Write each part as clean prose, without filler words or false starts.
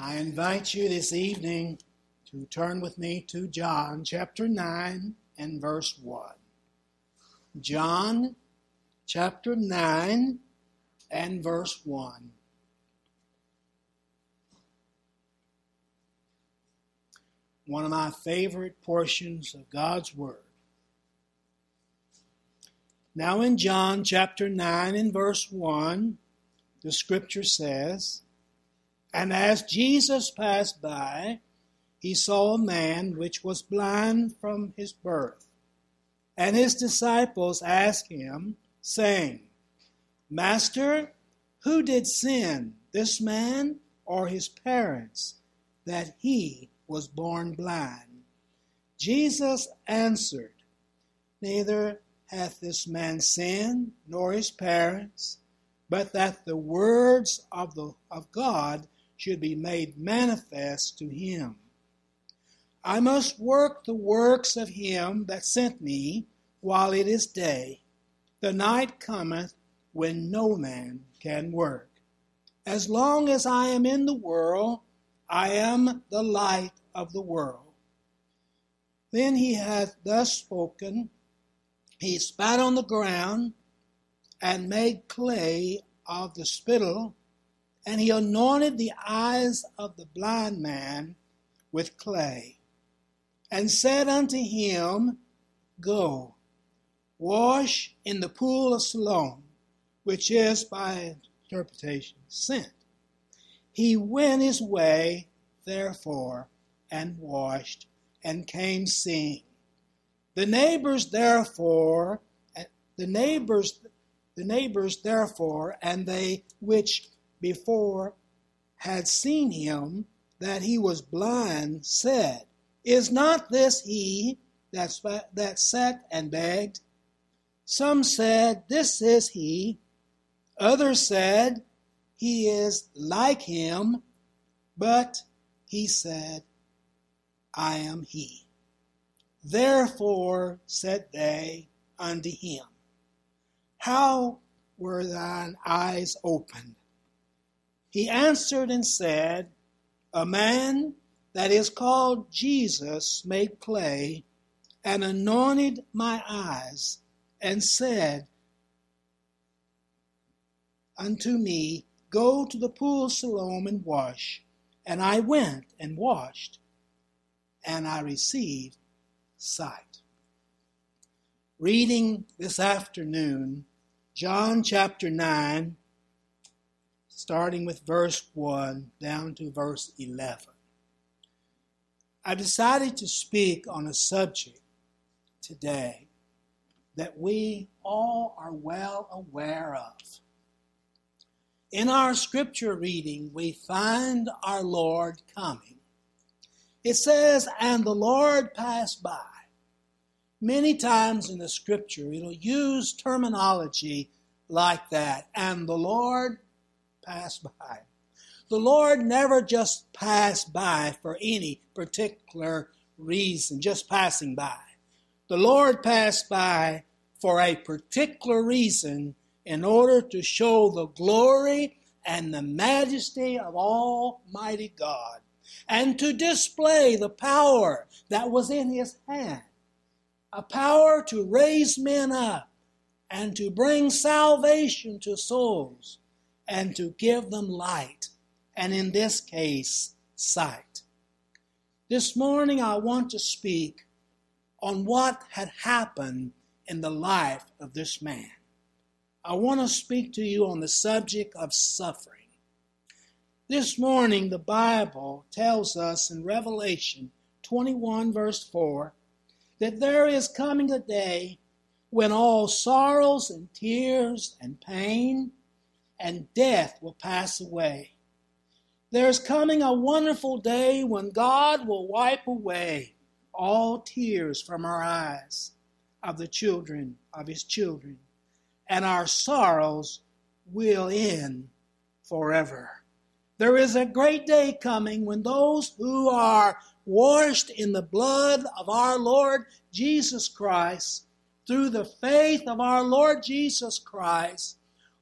I invite you this evening to turn with me to John chapter 9 and verse 1. John chapter 9 and verse 1. One of my favorite portions of God's Word. Now in John chapter 9 and verse 1, the Scripture says, "And as Jesus passed by, he saw a man which was blind from his birth. And his disciples asked him, saying, Master, who did sin, this man or his parents, that he was born blind? Jesus answered, Neither hath this man sinned, nor his parents, but that the words of God should be made manifest to him. I must work the works of him that sent me while it is day. The night cometh when no man can work. As long as I am in the world, I am the light of the world." Then he hath thus spoken. He spat on the ground and made clay of the spittle, and he anointed the eyes of the blind man with clay, and said unto him, Go, wash in the pool of Siloam, which is by interpretation sent. He went his way, therefore, and washed, and came seeing. The neighbors therefore, and they which before had seen him, that he was blind, said, Is not this he that sat and begged? Some said, This is he. Others said, He is like him. But he said, I am he. Therefore said they unto him, How were thine eyes opened? He answered and said, A man that is called Jesus made clay, and anointed my eyes, and said unto me, Go to the pool of Siloam and wash. And I went and washed, and I received sight. Reading this afternoon, John chapter 9, starting with verse 1 down to verse 11. I decided to speak on a subject today that we all are well aware of. In our scripture reading, we find our Lord coming. It says, and the Lord passed by. Many times in the scripture, it'll use terminology like that, and the Lord passed by. The Lord never just passed by for any particular reason, just passing by. The Lord passed by for a particular reason in order to show the glory and the majesty of Almighty God and to display the power that was in his hand, a power to raise men up and to bring salvation to souls and to give them light, and in this case, sight. This morning I want to speak on what had happened in the life of this man. I want to speak to you on the subject of suffering. This morning the Bible tells us in Revelation 21 verse 4 that there is coming a day when all sorrows and tears and pain and death will pass away. There's coming a wonderful day when God will wipe away all tears from our eyes of the children of his children, and our sorrows will end forever. There is a great day coming when those who are washed in the blood of our Lord Jesus Christ, through the faith of our Lord Jesus Christ,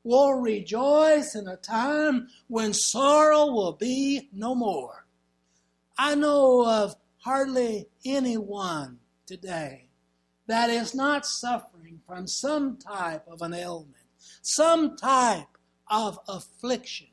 will rejoice in a time when sorrow will be no more. I know of hardly anyone today that is not suffering from some type of an ailment, some type of affliction.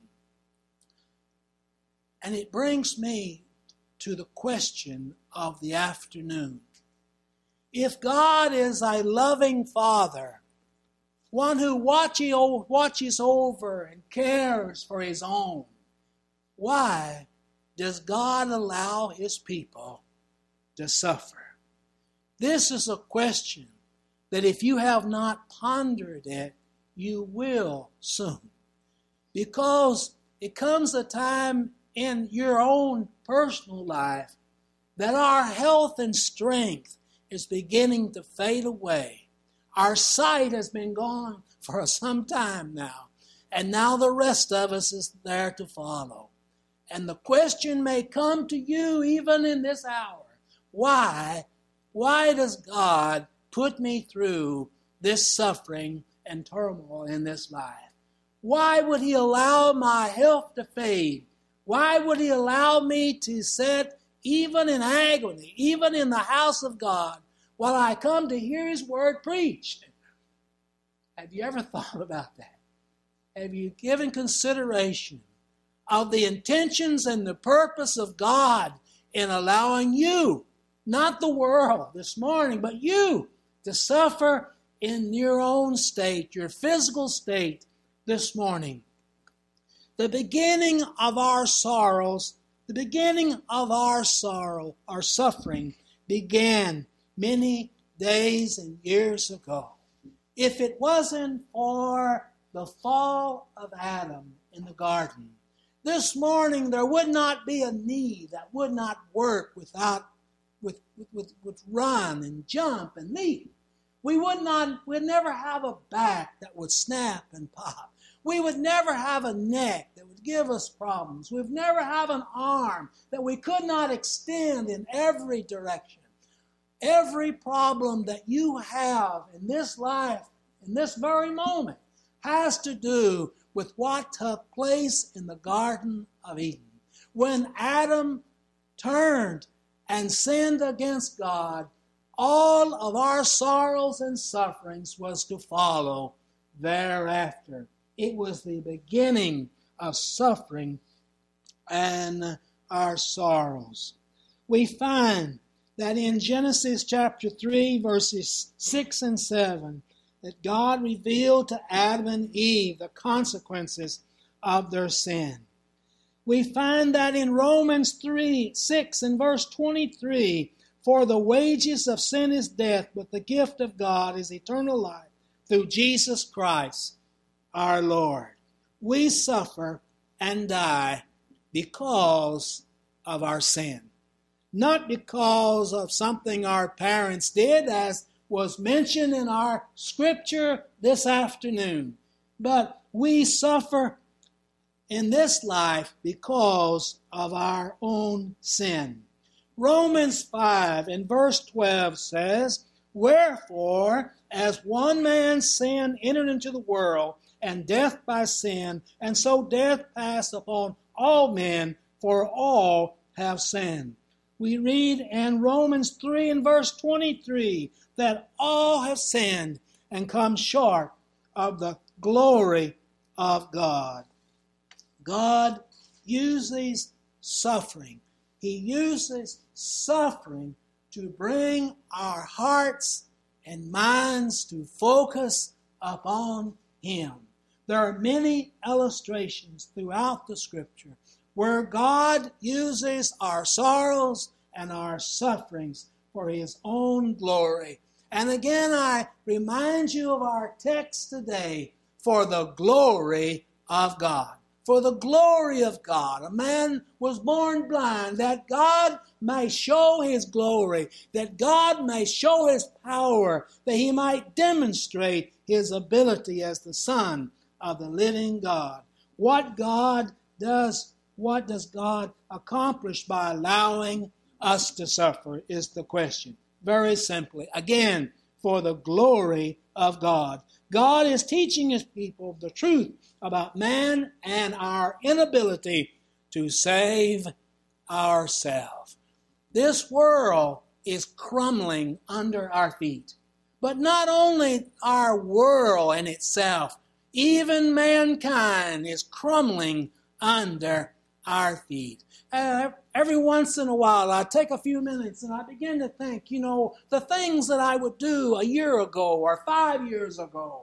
And it brings me to the question of the afternoon. If God is a loving Father, one who watches over and cares for his own, why does God allow his people to suffer? This is a question that if you have not pondered it, you will soon. Because it comes a time in your own personal life that our health and strength is beginning to fade away. Our sight has been gone for some time now, and now the rest of us is there to follow. And the question may come to you even in this hour, why does God put me through this suffering and turmoil in this life? Why would he allow my health to fade? Why would he allow me to sit even in agony, even in the house of God, while I come to hear his word preached? Have you ever thought about that? Have you given consideration of the intentions and the purpose of God in allowing you, not the world this morning, but you, to suffer in your own state, your physical state this morning? The beginning of our sorrows, the beginning of our sorrow, our suffering, began many days and years ago. If it wasn't for the fall of Adam in the garden, this morning there would not be a knee that would not work with run and jump and leap. We'd never have a back that would snap and pop. We would never have a neck that would give us problems. We'd never have an arm that we could not extend in every direction. Every problem that you have in this life, in this very moment, has to do with what took place in the Garden of Eden. When Adam turned and sinned against God, all of our sorrows and sufferings was to follow thereafter. It was the beginning of suffering and our sorrows. We find that in Genesis chapter 3, verses 6 and 7, that God revealed to Adam and Eve the consequences of their sin. We find that in Romans 3:6 and verse 23, for the wages of sin is death, but the gift of God is eternal life through Jesus Christ our Lord. We suffer and die because of our sin. Not because of something our parents did, as was mentioned in our scripture this afternoon, but we suffer in this life because of our own sin. Romans 5 and verse 12 says, wherefore, as one man's sin entered into the world, and death by sin, and so death passed upon all men, for all have sinned. We read in Romans 3 and verse 23 that all have sinned and come short of the glory of God. God uses suffering. He uses suffering to bring our hearts and minds to focus upon him. There are many illustrations throughout the scripture where God uses our sorrows and our sufferings for his own glory. And again, I remind you of our text today, for the glory of God. For the glory of God. A man was born blind, that God may show his glory, that God may show his power, that he might demonstrate his ability as the Son of the living God. What does God accomplish by allowing us to suffer is the question. Very simply, again, for the glory of God. God is teaching his people the truth about man and our inability to save ourselves. This world is crumbling under our feet. But not only our world in itself, even mankind is crumbling under our feet. Every once in a while, I take a few minutes and I begin to think, the things that I would do a year ago or 5 years ago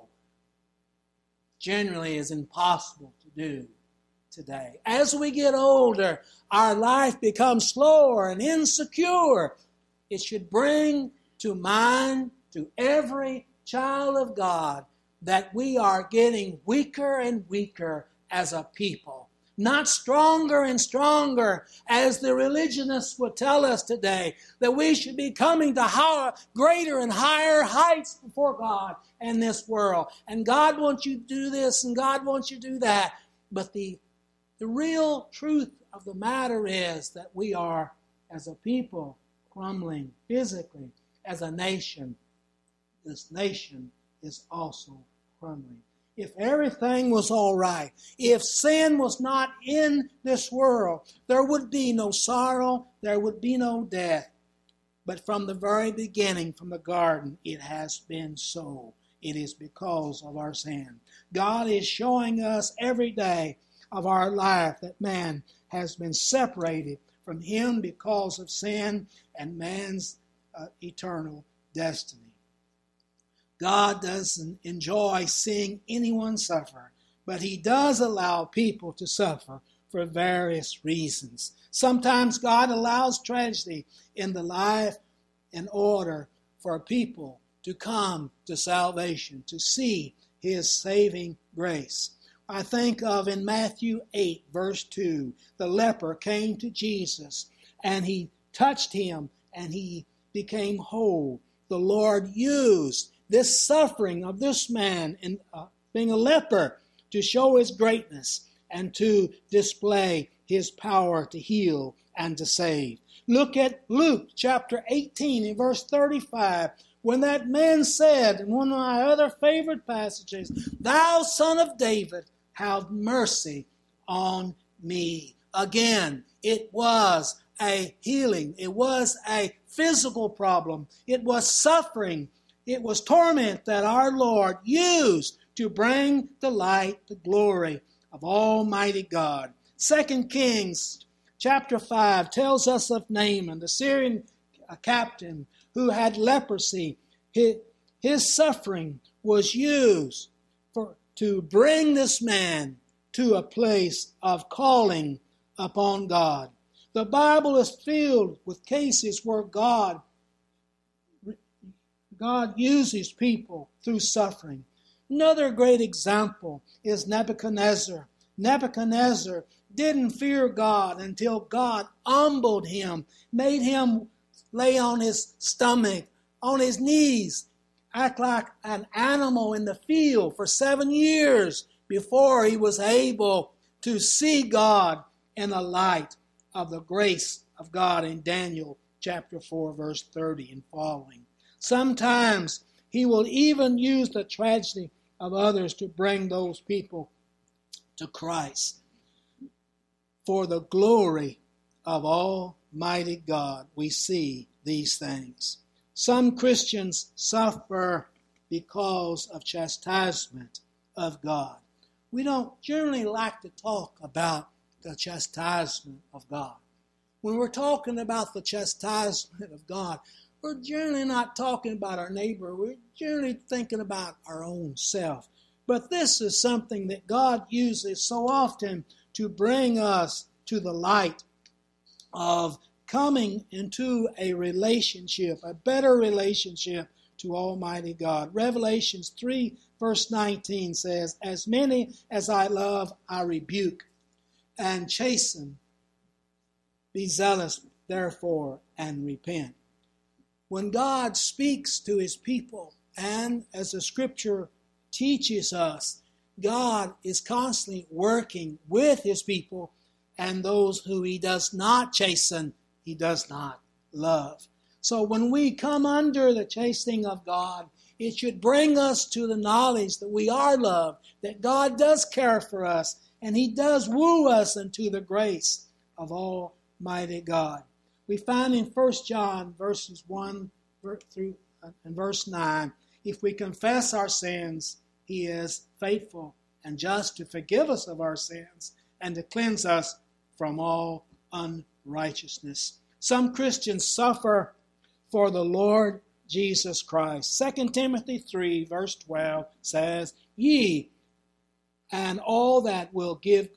generally is impossible to do today. As we get older, our life becomes slower and insecure. It should bring to mind to every child of God that we are getting weaker and weaker as a people. Not stronger and stronger, as the religionists would tell us today, that we should be coming to greater and higher heights before God in this world. And God wants you to do this and God wants you to do that. But the real truth of the matter is that we are, as a people, crumbling physically. As a nation, this nation is also crumbling. If everything was all right, if sin was not in this world, there would be no sorrow, there would be no death. But from the very beginning, from the garden, it has been so. It is because of our sin. God is showing us every day of our life that man has been separated from him because of sin and man's eternal destiny. God doesn't enjoy seeing anyone suffer, but he does allow people to suffer for various reasons. Sometimes God allows tragedy in the life in order for people to come to salvation, to see his saving grace. I think of in Matthew 8, verse 2, the leper came to Jesus and he touched him and he became whole. The Lord used this suffering of this man in being a leper to show his greatness and to display his power to heal and to save. Look at Luke chapter 18 and verse 35. When that man said, in one of my other favorite passages, "Thou son of David, have mercy on me." Again, it was a healing. It was a physical problem. It was suffering. It was torment that our Lord used to bring to light the glory of Almighty God. 2 Kings chapter 5 tells us of Naaman, the Syrian captain who had leprosy. His suffering was used to bring this man to a place of calling upon God. The Bible is filled with cases where God uses people through suffering. Another great example is Nebuchadnezzar. Nebuchadnezzar didn't fear God until God humbled him, made him lay on his stomach, on his knees, act like an animal in the field for 7 years before he was able to see God in the light of the grace of God in Daniel chapter 4, verse 30 and following. Sometimes he will even use the tragedy of others to bring those people to Christ. For the glory of Almighty God, we see these things. Some Christians suffer because of chastisement of God. We don't generally like to talk about the chastisement of God. When we're talking about the chastisement of God, we're generally not talking about our neighbor. We're generally thinking about our own self. But this is something that God uses so often to bring us to the light of coming into a relationship, a better relationship to Almighty God. Revelations 3 verse 19 says, "As many as I love, I rebuke and chasten. Be zealous, therefore, and repent." When God speaks to his people, and as the scripture teaches us, God is constantly working with his people, and those who he does not chasten, he does not love. So when we come under the chastening of God, It should bring us to the knowledge that we are loved, that God does care for us, and He does woo us into the grace of Almighty God. We find in 1 John verses 1 through and verse 9, if we confess our sins, He is faithful and just to forgive us of our sins and to cleanse us from all unrighteousness. Some Christians suffer for the Lord Jesus Christ. 2 Timothy 3 verse 12 says, Ye and all that will give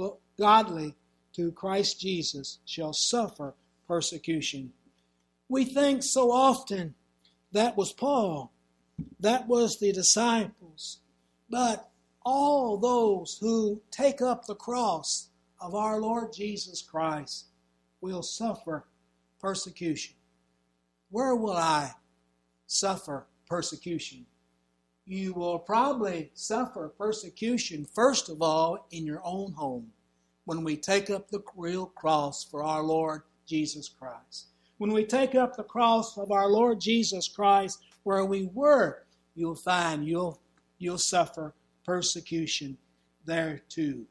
godly to Christ Jesus shall suffer persecution. We think so often that was Paul, that was the disciples, but all those who take up the cross of our Lord Jesus Christ will suffer persecution. Where will I suffer persecution? You will probably suffer persecution, first of all, in your own home, when we take up the real cross for our Lord Jesus Christ. When we take up the cross of our Lord Jesus Christ where we were, you'll find you'll suffer persecution there too.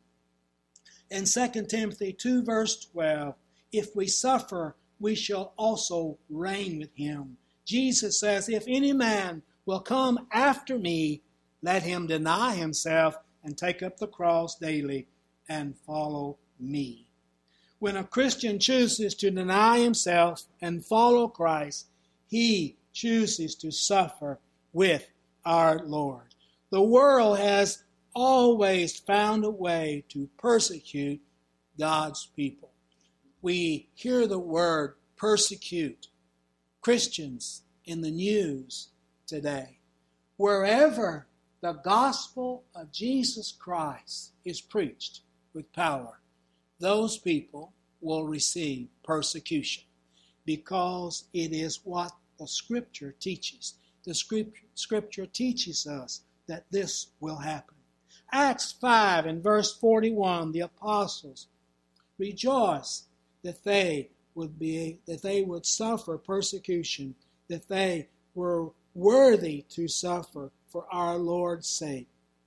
In 2 Timothy 2 verse 12, if we suffer, we shall also reign with Him. Jesus says, if any man will come after me, let him deny himself and take up the cross daily and follow me. When a Christian chooses to deny himself and follow Christ, he chooses to suffer with our Lord. The world has always found a way to persecute God's people. We hear the word persecute Christians in the news today. Wherever the gospel of Jesus Christ is preached with power, those people will receive persecution because it is what the Scripture teaches. The Scripture teaches us that this will happen. Acts 5 and verse 41, the apostles rejoiced that they would suffer persecution, that they were worthy to suffer for our Lord's sake.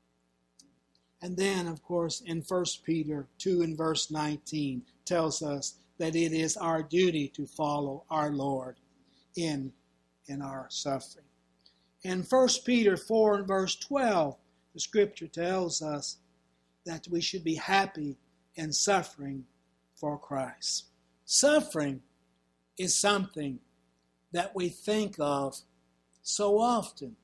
And then, of course, in 1 Peter 2 and verse 19 tells us that it is our duty to follow our Lord in our suffering. In 1 Peter 4 and verse 12, the Scripture tells us that we should be happy in suffering for Christ. Suffering is something that we think of so often.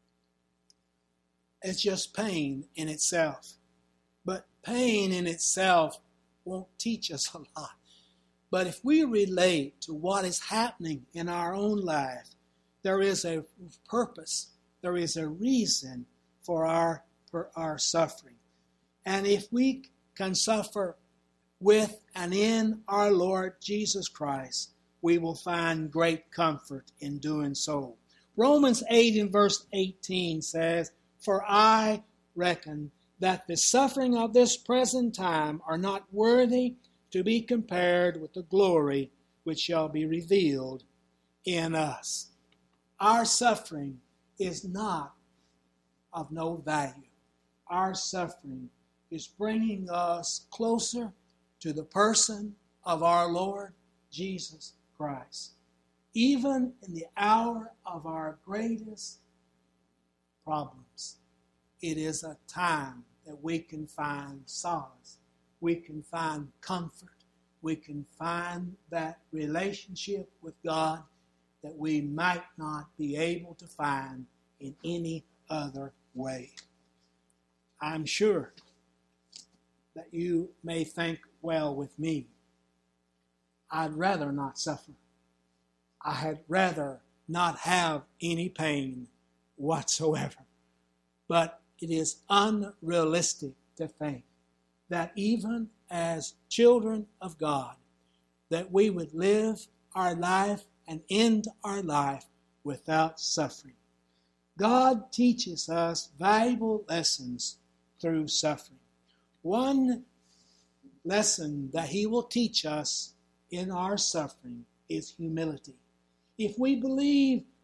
It's just pain in itself. But pain in itself won't teach us a lot. But if we relate to what is happening in our own life, there is a purpose, there is a reason for our suffering. And if we can suffer with and in our Lord Jesus Christ, we will find great comfort in doing so. Romans 8 and verse 18 says, For I reckon that the suffering of this present time are not worthy to be compared with the glory which shall be revealed in us. Our suffering is not of no value. Our suffering is bringing us closer to the person of our Lord Jesus Christ. Even in the hour of our greatest problems, it is a time that we can find solace. We can find comfort. We can find that relationship with God that we might not be able to find in any other way. I'm sure that you may think, well, with me, I'd rather not suffer. I had rather not have any pain whatsoever. But it is unrealistic to think that even as children of God, that we would live our life and end our life without suffering. God teaches us valuable lessons through suffering. One lesson that He will teach us in our suffering is humility. If we believe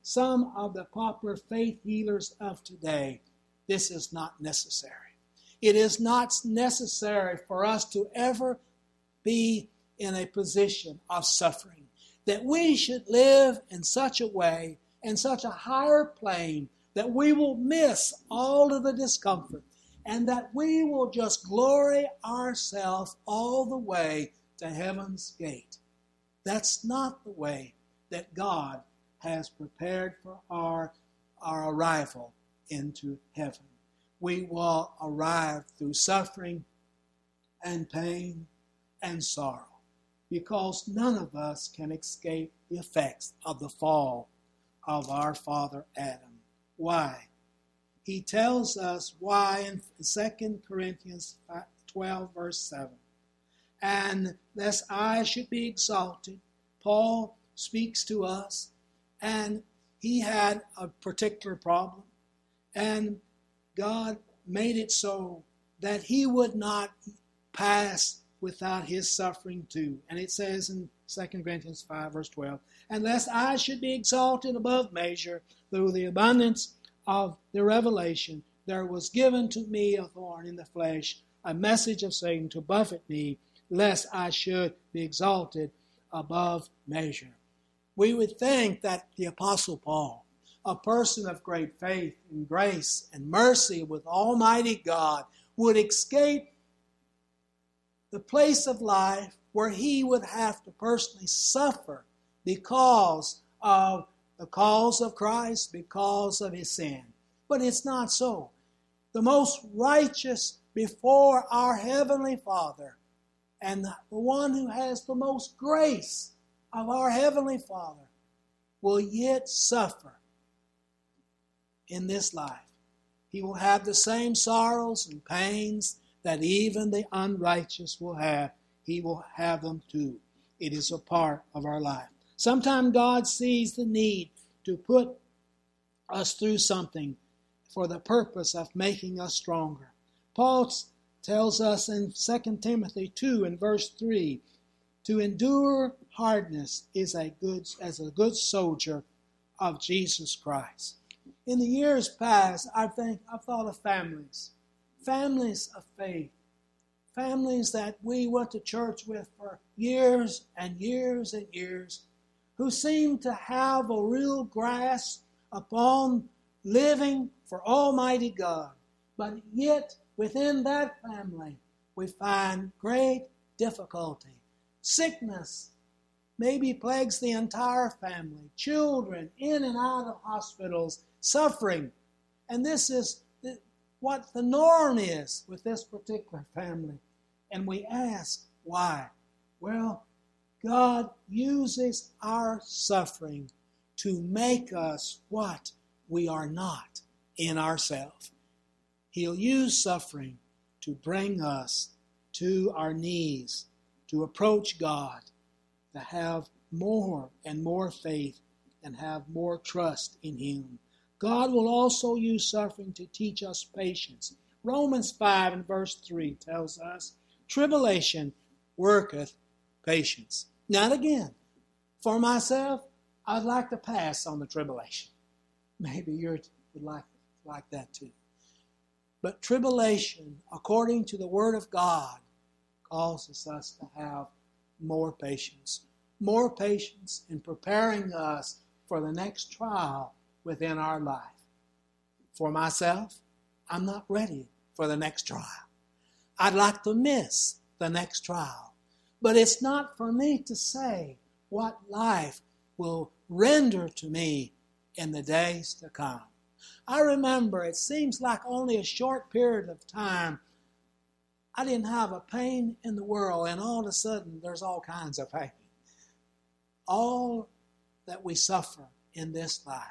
some of the popular faith healers of today, this is not necessary. It is not necessary for us to ever be in a position of suffering, that we should live in such a way, in such a higher plane, that we will miss all of the discomfort and that we will just glory ourselves all the way to heaven's gate. That's not the way that God has prepared for our arrival into heaven. We will arrive through suffering and pain and sorrow, because none of us can escape the effects of the fall of our father Adam. Why? He tells us why in 2 Corinthians 12, verse 7. And lest I should be exalted, Paul speaks to us, and he had a particular problem, and God made it so that he would not pass without his suffering too. And it says in 2 Corinthians 5, verse 12, and lest I should be exalted above measure through the abundance of the revelation, there was given to me a thorn in the flesh, a message of Satan to buffet me, lest I should be exalted above measure. We would think that the Apostle Paul, a person of great faith and grace and mercy with Almighty God, would escape the place of life where he would have to personally suffer because of the cause of Christ, because of his sin. But it's not so. The most righteous before our Heavenly Father, and the one who has the most grace of our Heavenly Father, will yet suffer in this life. He will have the same sorrows and pains that even the unrighteous will have. He will have them too. It is a part of our life. Sometimes God sees the need to put us through something for the purpose of making us stronger. Paul tells us in 2 Timothy 2 and verse 3, to endure hardness is as a good soldier of Jesus Christ. In the years past, I've thought of families of faith, families that we went to church with for years and years and years, who seem to have a real grasp upon living for Almighty God. But yet, within that family, we find great difficulty. Sickness maybe plagues the entire family. Children in and out of hospitals, suffering. And this is what the norm is with this particular family. And we ask, why? Well, God uses our suffering to make us what we are not in ourselves. He'll use suffering to bring us to our knees, to approach God, to have more and more faith and have more trust in Him. God will also use suffering to teach us patience. Romans 5 and verse 3 tells us, tribulation worketh patience. Now again, for myself, I'd like to pass on the tribulation. Maybe you would like that too. But tribulation, according to the Word of God, causes us to have more patience. More patience in preparing us for the next trial within our life. For myself, I'm not ready for the next trial. I'd like to miss the next trial. But it's not for me to say what life will render to me in the days to come. I remember it seems like only a short period of time I didn't have a pain in the world, and all of a sudden there's all kinds of pain. All that we suffer in this life,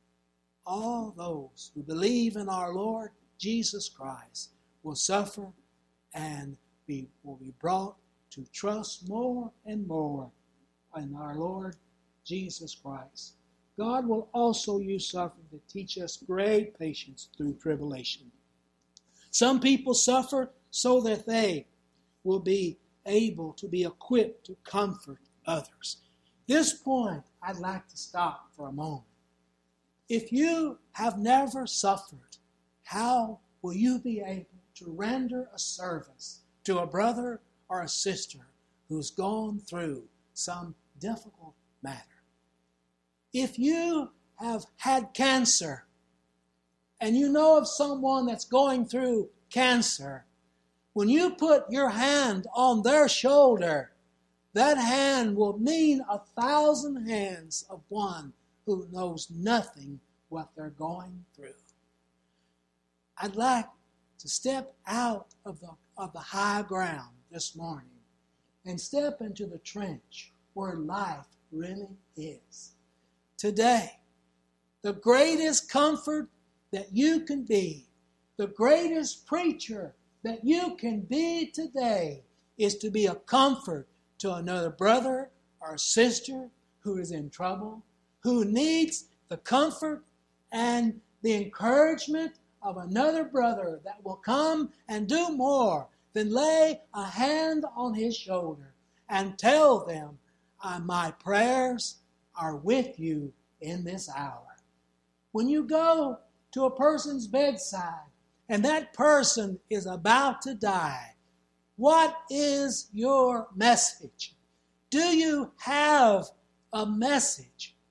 all those who believe in our Lord Jesus Christ will suffer and will be brought to trust more and more in our Lord Jesus Christ. God will also use suffering to teach us great patience through tribulation. Some people suffer so that they will be able to be equipped to comfort others. This point, I'd like to stop for a moment. If you have never suffered, how will you be able to render a service to a brother or a sister who's gone through some difficult matter? If you have had cancer and you know of someone that's going through cancer, when you put your hand on their shoulder, that hand will mean 1,000 hands of one who knows nothing what they're going through. I'd like to step out of the high ground this morning and step into the trench where life really is. Today, the greatest comfort that you can be, the greatest preacher that you can be today, is to be a comfort to another brother or sister who is in trouble, who needs the comfort and the encouragement of another brother that will come and do more than lay a hand on his shoulder and tell them, my prayers are with you in this hour. When you go to a person's bedside and that person is about to die, what is your message? Do you have a message